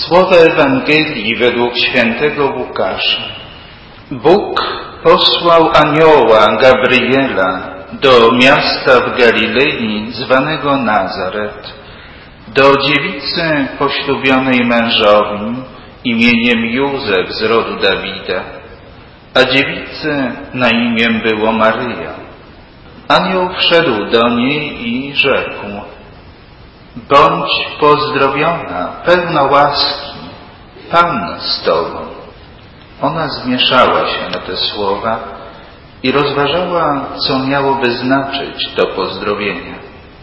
Słowa Ewangelii według świętego Łukasza. Bóg posłał anioła Gabriela do miasta w Galilei zwanego Nazaret, do dziewicy poślubionej mężowi imieniem Józef z rodu Dawida, a dziewicy na imię było Maryja. Anioł wszedł do niej i rzekł: bądź pozdrowiona, pełna łaski, Pan z tobą. Ona zmieszała się na te słowa i rozważała, co miałoby znaczyć to pozdrowienie.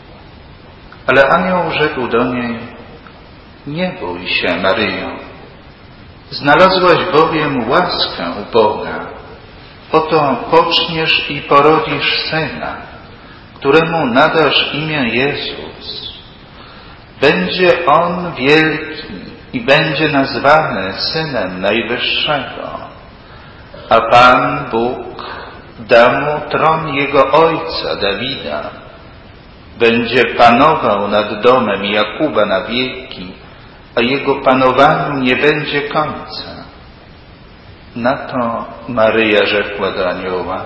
Ale anioł rzekł do niej: nie bój się, Maryjo, znalazłaś bowiem łaskę u Boga. Oto poczniesz i porodzisz syna, któremu nadasz imię Jezus. Będzie on wielki i będzie nazwany Synem Najwyższego, a Pan Bóg da mu tron jego ojca Dawida. Będzie panował nad domem Jakuba na wieki, a jego panowaniu nie będzie końca. Na to Maryja rzekła do anioła: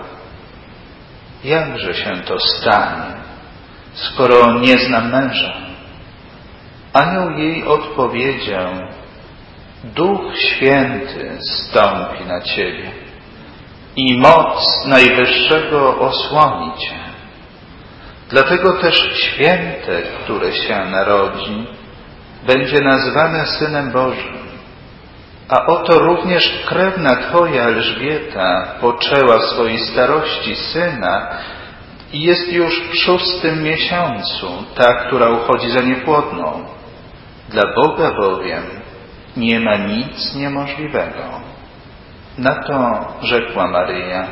jakże się to stanie, skoro nie znam męża? Anioł jej odpowiedział: Duch Święty zstąpi na ciebie i moc Najwyższego osłoni cię. Dlatego też święte, które się narodzi, będzie nazwane Synem Bożym. A oto również krewna twoja Elżbieta poczęła w swojej starości syna i jest już w 6. miesiącu, ta, która uchodzi za niepłodną. Dla Boga bowiem nie ma nic niemożliwego. Na to rzekła Maryja: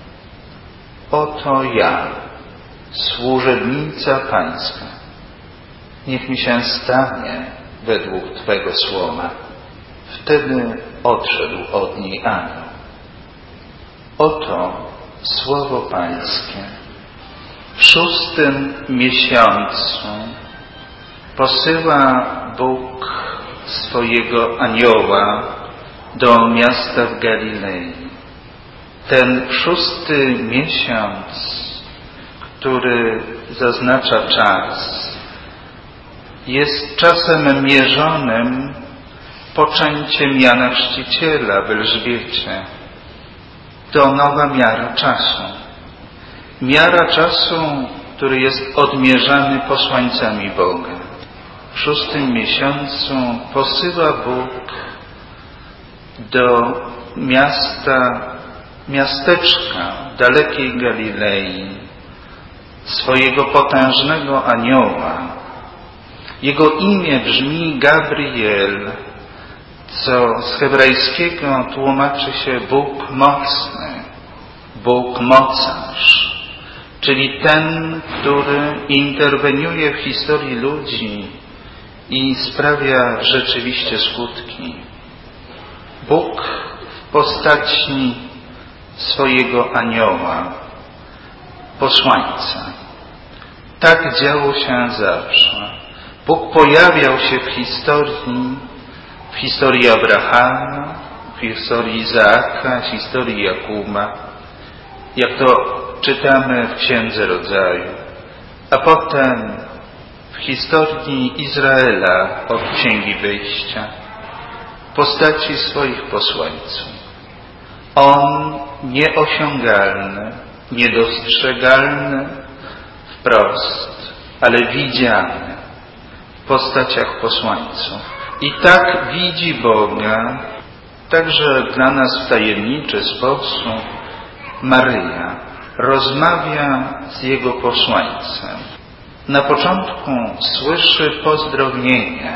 oto ja, służebnica Pańska. Niech mi się stanie według Twego słowa. Wtedy odszedł od niej anioł. Oto słowo Pańskie. W 6. miesiącu posyła Bóg swojego anioła do miasta w Galilei. Ten 6. miesiąc, który zaznacza czas, jest czasem mierzonym poczęciem Jana Chrzciciela w Elżbiecie. To nowa miara czasu. Miara czasu, który jest odmierzany posłańcami Boga. W 6. miesiącu posyła Bóg do miasteczka dalekiej Galilei swojego potężnego anioła. Jego imię brzmi Gabriel, co z hebrajskiego tłumaczy się Bóg mocny, Bóg mocarz, czyli ten, który interweniuje w historii ludzi i sprawia rzeczywiście skutki. Bóg w postaci swojego anioła, posłańca. Tak działo się zawsze. Bóg pojawiał się w historii Abrahama, w historii Izaaka, w historii Jakuba, jak to czytamy w Księdze Rodzaju, a potem w historii Izraela od Księgi Wyjścia, w postaci swoich posłańców. On nieosiągalny, niedostrzegalny wprost, ale widziany w postaciach posłańców. I tak widzi Boga, także dla nas w tajemniczy sposób, Maryja rozmawia z Jego posłańcem. Na początku słyszy pozdrowienie: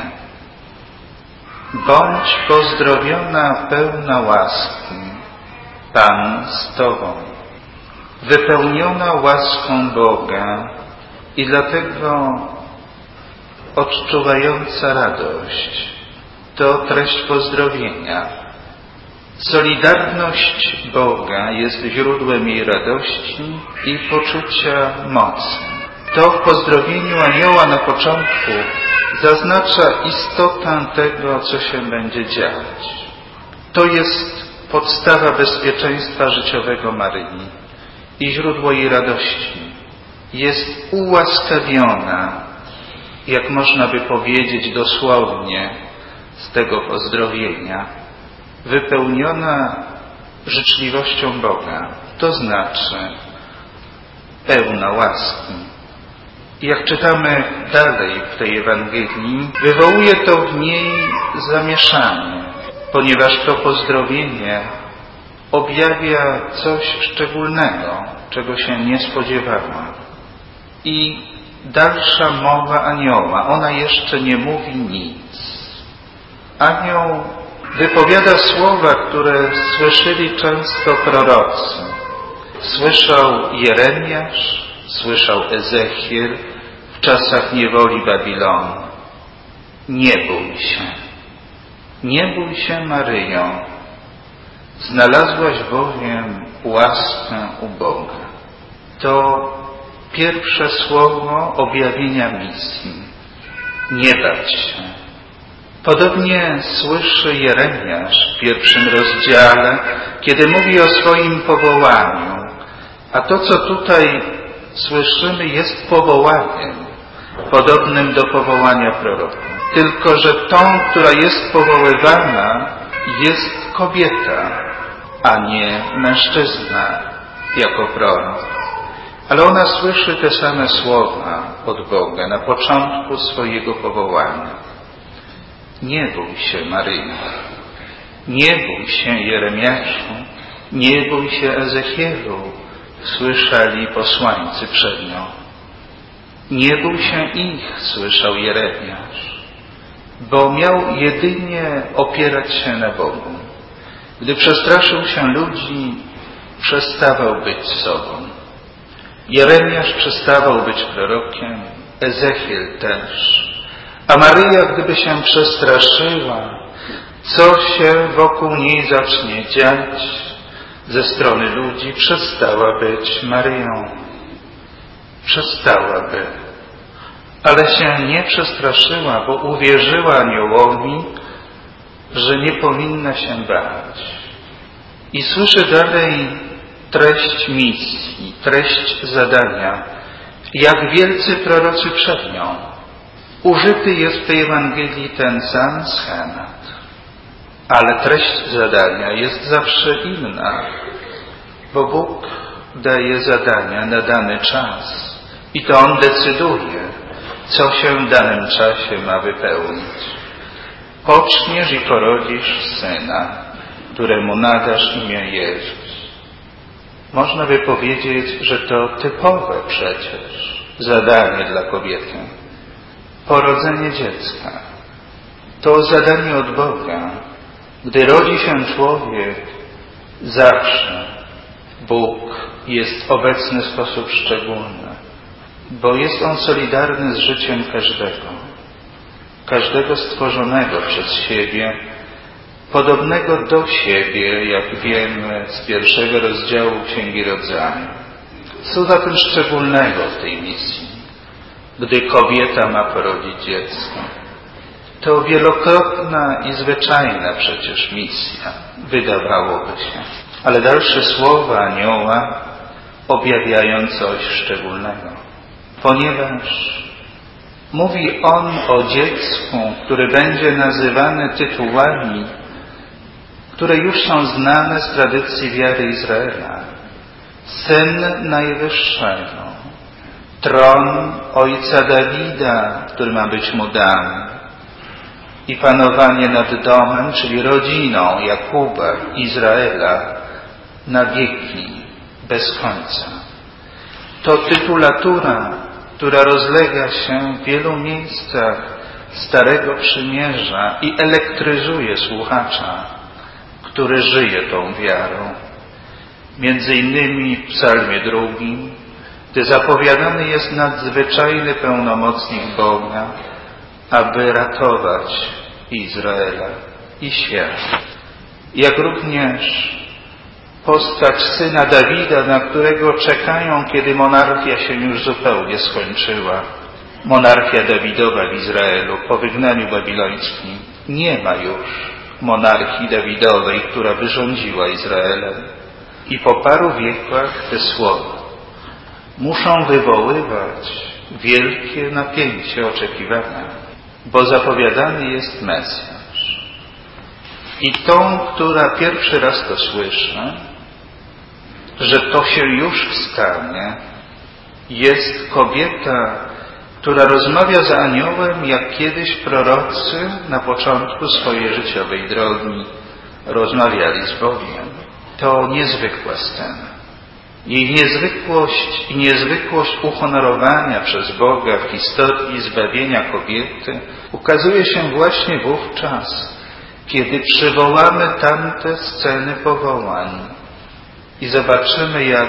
bądź pozdrowiona, pełna łaski, Pan z Tobą. Wypełniona łaską Boga i dlatego odczuwająca radość. To treść pozdrowienia. Solidarność Boga jest źródłem jej radości i poczucia mocy. To w pozdrowieniu anioła na początku zaznacza istotę tego, co się będzie dziać. To jest podstawa bezpieczeństwa życiowego Maryi i źródło jej radości. Jest ułaskawiona, jak można by powiedzieć dosłownie z tego pozdrowienia, wypełniona życzliwością Boga, to znaczy pełna łaski. I jak czytamy dalej w tej Ewangelii, wywołuje to w niej zamieszanie, ponieważ to pozdrowienie objawia coś szczególnego, czego się nie spodziewała. I dalsza mowa anioła, ona jeszcze nie mówi nic. Anioł wypowiada słowa, które słyszeli często prorocy. Słyszał Jeremiasz, słyszał Ezechiel w czasach niewoli Babilonu. Nie bój się. Nie bój się, Maryjo. Znalazłaś bowiem łaskę u Boga. To pierwsze słowo objawienia misji. Nie bać się. Podobnie słyszy Jeremiasz w 1 rozdziale, kiedy mówi o swoim powołaniu. A to, co tutaj słyszymy, jest powołaniem, podobnym do powołania proroka. Tylko że tą, która jest powoływana, jest kobieta, a nie mężczyzna jako prorok. Ale ona słyszy te same słowa od Boga na początku swojego powołania. Nie bój się, Maryjo. Nie bój się, Jeremiaszu. Nie bój się, Ezechielu. Słyszeli posłańcy przed nią. Nie bój się ich, słyszał Jeremiasz, bo miał jedynie opierać się na Bogu. Gdy przestraszył się ludzi, przestawał być sobą. Jeremiasz przestawał być prorokiem, Ezechiel też. A Maryja, gdyby się przestraszyła, co się wokół niej zacznie dziać ze strony ludzi, przestała być Maryją. Przestałaby. Ale się nie przestraszyła, bo uwierzyła aniołowi, że nie powinna się bać. I słyszy dalej treść misji, treść zadania, jak wielcy prorocy przed nią. Użyty jest w tej Ewangelii ten sam schemat, ale treść zadania jest zawsze inna, bo Bóg daje zadania na dany czas i to On decyduje, co się w danym czasie ma wypełnić. Poczniesz i porodzisz syna, któremu nadasz imię Jezus. Można by powiedzieć, że to typowe przecież zadanie dla kobiety. Porodzenie dziecka to zadanie od Boga. Gdy rodzi się człowiek, zawsze Bóg jest obecny w sposób szczególny, bo jest On solidarny z życiem każdego stworzonego przez siebie, podobnego do siebie, jak wiemy z 1 rozdziału Księgi Rodzaju. Co zatem szczególnego w tej misji, gdy kobieta ma porodzić dziecko? To wielokrotna i zwyczajna przecież misja, wydawałoby się. Ale dalsze słowa anioła objawiają coś szczególnego. Ponieważ mówi on o dziecku, które będzie nazywane tytułami, które już są znane z tradycji wiary Izraela. Syn Najwyższego, tron ojca Dawida, który ma być mu dany, i panowanie nad domem, czyli rodziną Jakuba, Izraela, na wieki, bez końca. To tytulatura, która rozlega się w wielu miejscach Starego Przymierza i elektryzuje słuchacza, który żyje tą wiarą. Między innymi w Psalmie 2, gdy zapowiadany jest nadzwyczajny pełnomocnik Boga, aby ratować Izraela i świat. Jak również postać syna Dawida, na którego czekają, kiedy monarchia się już zupełnie skończyła. Monarchia Dawidowa w Izraelu po wygnaniu babilońskim. Nie ma już monarchii Dawidowej, która by rządziła Izraelem. I po paru wiekach te słowa muszą wywoływać wielkie napięcie oczekiwania, bo zapowiadany jest Mesjasz. I tą, która pierwszy raz to słyszy, że to się już stanie, jest kobieta, która rozmawia z aniołem, jak kiedyś prorocy na początku swojej życiowej drogi rozmawiali z Bogiem. To niezwykła scena. Jej niezwykłość i niezwykłość uhonorowania przez Boga w historii zbawienia kobiety ukazuje się właśnie wówczas, kiedy przywołamy tamte sceny powołań i zobaczymy, jak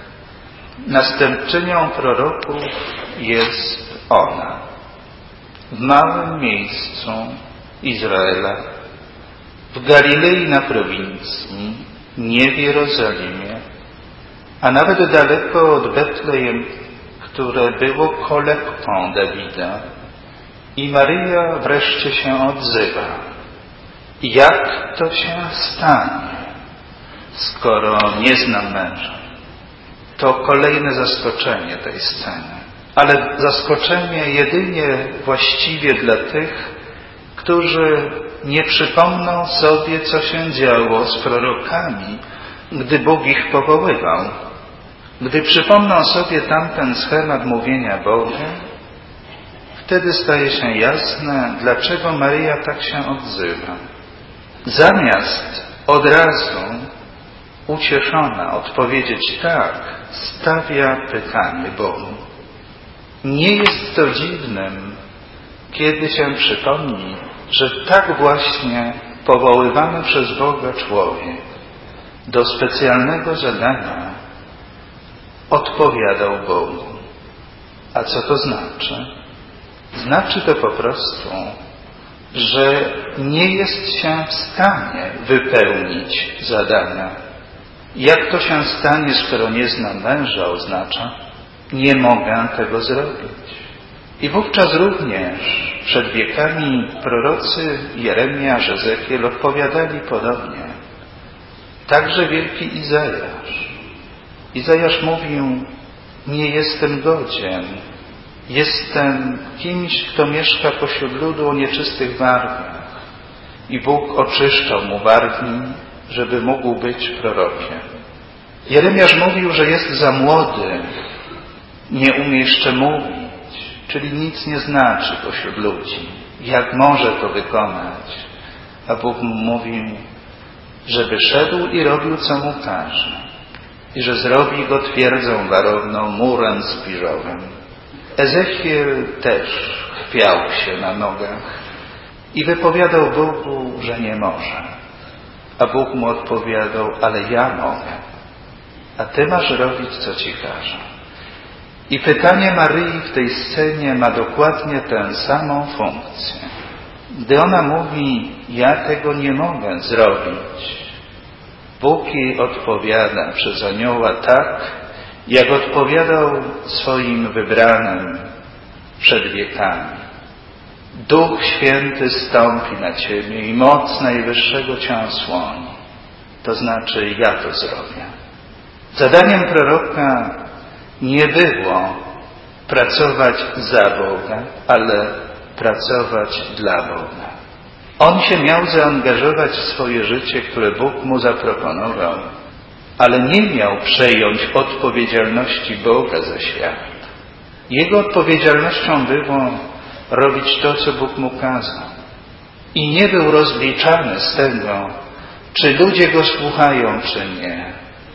następczynią proroków jest ona. W małym miejscu Izraela, w Galilei na prowincji, nie w Jerozolimie, a nawet daleko od Betlejem, które było kolebką Dawida. I Maryja wreszcie się odzywa. Jak to się stanie, skoro nie znam męża? To kolejne zaskoczenie tej sceny. Ale zaskoczenie jedynie właściwie dla tych, którzy nie przypomną sobie, co się działo z prorokami, gdy Bóg ich powoływał. Gdy przypomną sobie tamten schemat mówienia Boga, wtedy staje się jasne, dlaczego Maryja tak się odzywa. Zamiast od razu ucieszona odpowiedzieć tak, stawia pytanie Bogu. Nie jest to dziwnym, kiedy się przypomni, że tak właśnie powoływany przez Boga człowiek do specjalnego zadania odpowiadał Bogu. A co to znaczy? Znaczy to po prostu, że nie jest się w stanie wypełnić zadania. Jak to się stanie, skoro nie znam męża, oznacza, nie mogę tego zrobić. I wówczas również przed wiekami prorocy Jeremiasz, Ezechiel odpowiadali podobnie. Także wielki Izajasz. Izajasz mówił, nie jestem godzien, jestem kimś, kto mieszka pośród ludu o nieczystych wargach. I Bóg oczyszczał mu wargi, żeby mógł być prorokiem. Jeremiasz mówił, że jest za młody, nie umie jeszcze mówić, czyli nic nie znaczy pośród ludzi. Jak może to wykonać? A Bóg mu mówił, żeby szedł i robił, co mu każe. I że zrobi go twierdzą warowną, murem zbliżowym. Ezechiel też chwiał się na nogach i wypowiadał Bogu, że nie może. A Bóg mu odpowiadał, ale ja mogę, a ty masz robić, co ci każę. I pytanie Maryi w tej scenie ma dokładnie tę samą funkcję. Gdy ona mówi, ja tego nie mogę zrobić, Bóg jej odpowiada przez anioła tak, jak odpowiadał swoim wybranym przed wiekami. Duch Święty stąpi na ciebie i moc Najwyższego cię osłoni. To znaczy, ja to zrobię. Zadaniem proroka nie było pracować za Boga, ale pracować dla Boga. On się miał zaangażować w swoje życie, które Bóg mu zaproponował, ale nie miał przejąć odpowiedzialności Boga za świat. Jego odpowiedzialnością było robić to, co Bóg mu kazał. I nie był rozliczany z tego, czy ludzie go słuchają, czy nie.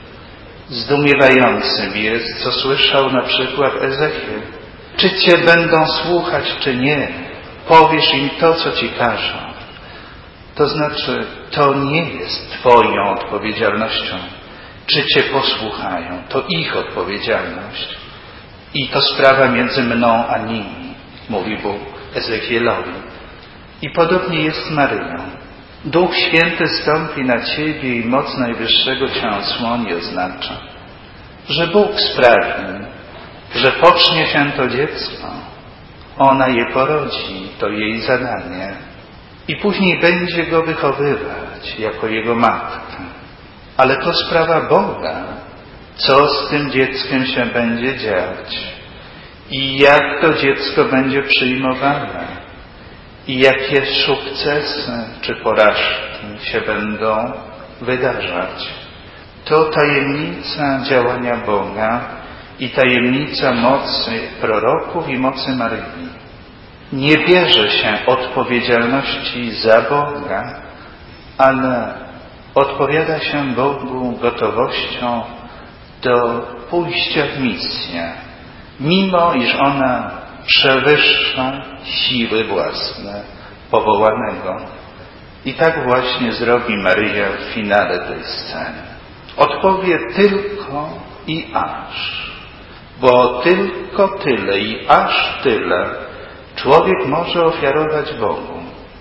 Zdumiewającym jest, co słyszał na przykład Ezechiel. Czy cię będą słuchać, czy nie? Powiesz im to, co ci każą. To znaczy, to nie jest twoją odpowiedzialnością, czy cię posłuchają. To ich odpowiedzialność. I to sprawa między mną a nimi, mówi Bóg Ezechielowi. I podobnie jest z Maryją. Duch Święty stąpi na Ciebie i moc Najwyższego Cię osłoni oznacza, że Bóg sprawi, że pocznie się to dziecko. Ona je porodzi, to jej zadanie. I później będzie go wychowywać jako jego matka. Ale to sprawa Boga, co z tym dzieckiem się będzie dziać i jak to dziecko będzie przyjmowane i jakie sukcesy czy porażki się będą wydarzać. To tajemnica działania Boga i tajemnica mocy proroków i mocy Maryi. Nie bierze się odpowiedzialności za Boga, ale odpowiada się Bogu gotowością do pójścia w misję, mimo iż ona przewyższa siły własne powołanego. I tak właśnie zrobi Maryja w finale tej sceny. Odpowie tylko i aż, bo tylko tyle i aż tyle człowiek może ofiarować Bogu,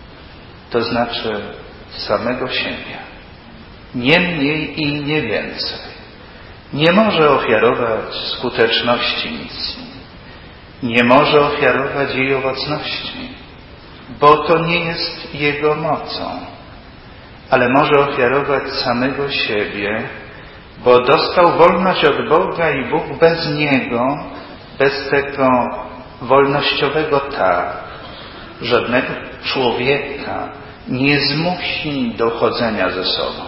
to znaczy samego siebie. Nie mniej i nie więcej. Nie może ofiarować skuteczności misji. Nie może ofiarować jej owocności, bo to nie jest jego mocą. Ale może ofiarować samego siebie, bo dostał wolność od Boga i Bóg bez niego, bez tego wolnościowego tak, żadnego człowieka nie zmusi do chodzenia ze sobą.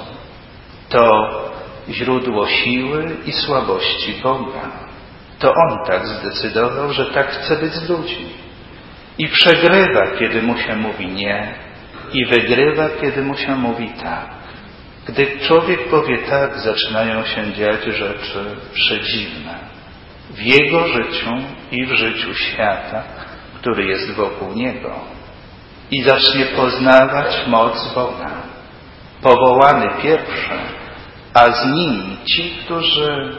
To źródło siły i słabości Boga. To On tak zdecydował, że tak chce być z ludźmi. I przegrywa, kiedy mu się mówi nie, i wygrywa, kiedy mu się mówi tak. Gdy człowiek powie tak, zaczynają się dziać rzeczy przedziwne w jego życiu i w życiu świata, który jest wokół niego. I zacznie poznawać moc Boga. Powołany pierwszy, a z nimi ci, którzy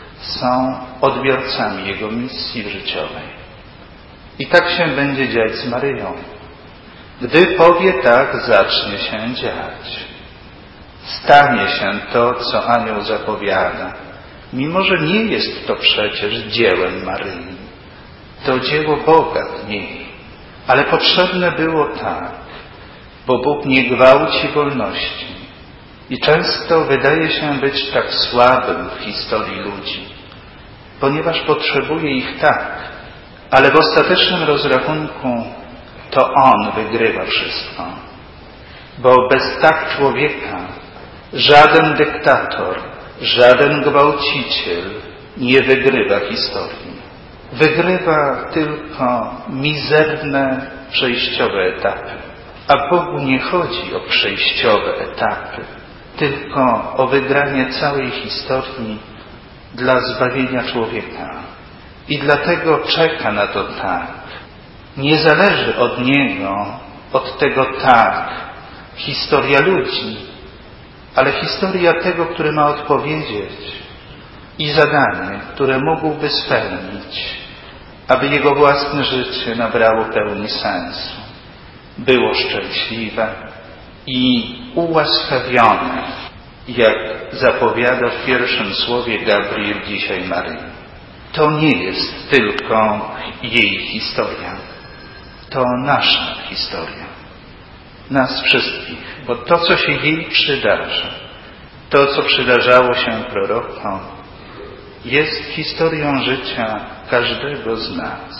są odbiorcami Jego misji życiowej. I tak się będzie dziać z Maryją. Gdy powie tak, zacznie się dziać. Stanie się to, co anioł zapowiada, mimo że nie jest to przecież dziełem Maryi. To dzieło Boga w niej. Ale potrzebne było tak, bo Bóg nie gwałci wolności. I często wydaje się być tak słabym w historii ludzi, ponieważ potrzebuje ich tak, ale w ostatecznym rozrachunku to On wygrywa wszystko. Bo bez tak człowieka żaden dyktator, żaden gwałciciel nie wygrywa historii. Wygrywa tylko mizerne przejściowe etapy. A Bogu nie chodzi o przejściowe etapy, tylko o wygranie całej historii dla zbawienia człowieka. I dlatego czeka na to tak. Nie zależy od Niego, od tego tak, historia ludzi, ale historia tego, który ma odpowiedzieć i zadanie, które mógłby spełnić, aby jego własne życie nabrało pełni sensu, było szczęśliwe i ułaskawione, jak zapowiada w pierwszym słowie Gabriel dzisiaj Maryi. To nie jest tylko jej historia, to nasza historia, nas wszystkich, bo to, co się jej przydarza, to, co przydarzało się prorokom, jest historią życia każdego z nas.